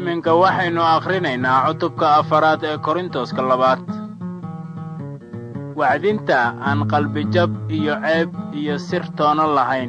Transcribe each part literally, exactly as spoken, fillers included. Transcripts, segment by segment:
iminka waxaynu akhrinaynaa cutubka afaraad ee korintoska labaad. wacdinta aan qalbijab iyo ceeb iyo sir toona lahayn.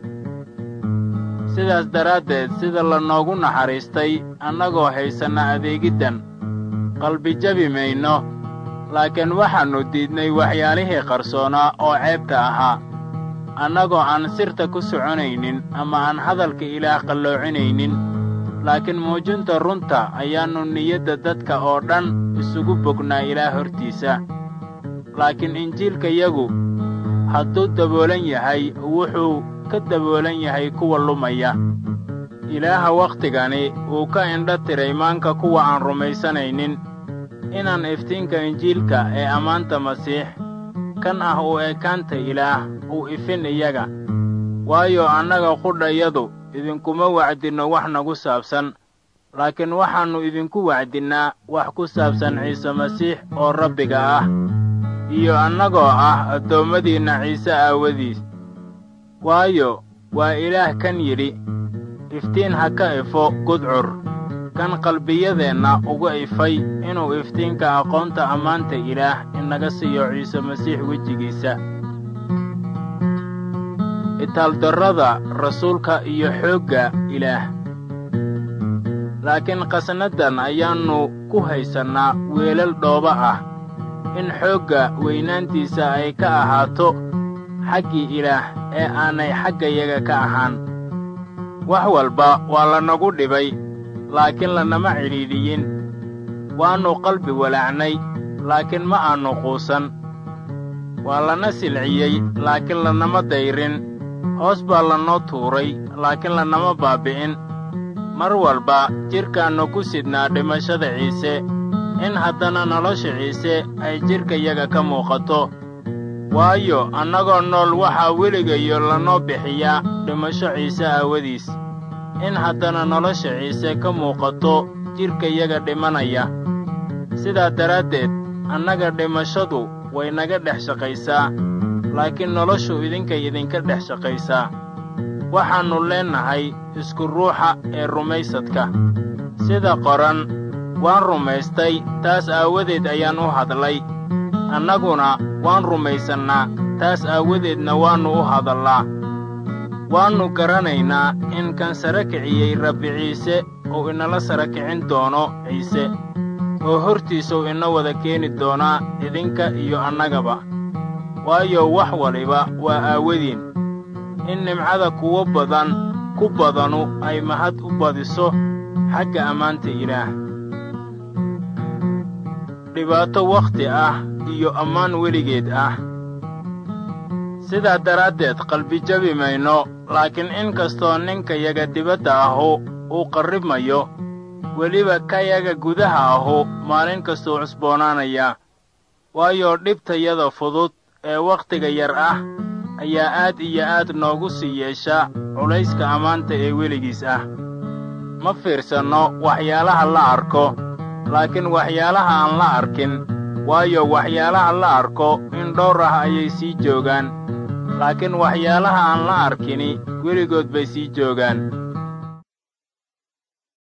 sidaas daraaddeed sida lanoogu naxariistay annagoo haysanna adeegiddan qalbijabi mayno, laakiin waxaannu diidnay waxyaalihii qarsoonaa oo ceebta ahaa, annagoo aan sirta ku soconaynin ama aan hadalka ilaah qalloocinaynin, laakiin muujinta runta ayaannu niyadda dadka oo dhan isugu bognaa ilaah hortiisa. laakiin injiilkayagu hadduu daboolan yahay wuxuu ka daboolan yahay kuwa lumaya. ilaaha wakhtigani wuu ka indha tiray maanka kuwa aan rumaysanaynin, inaan iftiinka injiilka ee ammaanta masiix kan ah u ekaanta ilaah uu ifin iyaga. waayo annaga qudhayadu idinkuma wacdinno wax nagu saabsan, laakiin waxaannu idinku wacdinnaa wax ku saabsan ciise masiix oo Rabbiga ah, iyo annagoo ah addoommadiinna ciise aawadiis. waayo waa ilaah kan yidhi, iftiin ha ka ifo gudcur, kan qalbiyadeenna uga ifay inuu iftiinka aqoonta ammaanta ilaah inaga siiyo ciise masiix wejigiisa. itaaldarrada rasuulka iyo xoogga ilaah. laakiin qasnaddan ayaannu ku haysannaa weelal dhooba ah, in xoogga weynaantiisa ay ka ahaato xaggii ilaah ee aanay xaggayaga ka ahaan. wax walba waa lanagu dhibay, laakiin lanama cidhiidhiyin. waannu qalbi walaacnay, laakiin ma aannu quusan. waa lana silciyey, laakiin lanama dayrin. hoos baa lanoo tuuray, laakiin lanama baabbi'in. mar walba jidhkaannu ku sidnaa dhimashada ciise, in haddana nolosha ciise ay jidhkayaga ka muuqato. waayo annagoo nool waxaa weligayo lanoo bixiyaa dhimasho ciise aawadiis, in haddana nolosha ciise ka muuqato jidhkayaga dhimanaya. sidaa daraaddeed annaga dhimashadu way naga dhex shaqaysaa, laakiin noloshu idinkay idinka dhex shaqaysaa. waxaannu leennahay isku ruuxa ee rumaysadka. sida qoran, waan rumaystay, taas aawadeed ayaan u hadlay. annaguna waan rumaysannaa, taas aawadeedna waannu u hadallaa. waannu garanaynaa in kan sara kiciyey Rabbi ciise uu inala sara kicin doono ciise, oo hortiisuu ina wada keeni doonaa idinka iyo annagaba. waayo wax waliba waa aawadiin, in nimcada kuwo badan ku badanu ay mahad u badiso xagga ammaanta ilaah. dhibaato wakhti ah iyo ammaan weligeed ah. sidaa daraaddeed qalbijabi mayno, laakiin in kastoo ninkayaga dibadda ahu uu qarribmayo, weliba kayaga gudaha ahu maalin kastuu cusboonaanaya. waayo dhibtayada fudud ee wakhtiga yar ah ayaa aad iyo aad noogu sii yeesha culayska ammaanta ee weligiis ah. ma fiirsanno waxyaalaha la arko, laakiin waxyaalaha aan la arkin. waayo waxyaalaha la arko in dhowr ah ayay sii joogaan, laakiin waxyaalaha aan la arkini weligood bay sii joogaan.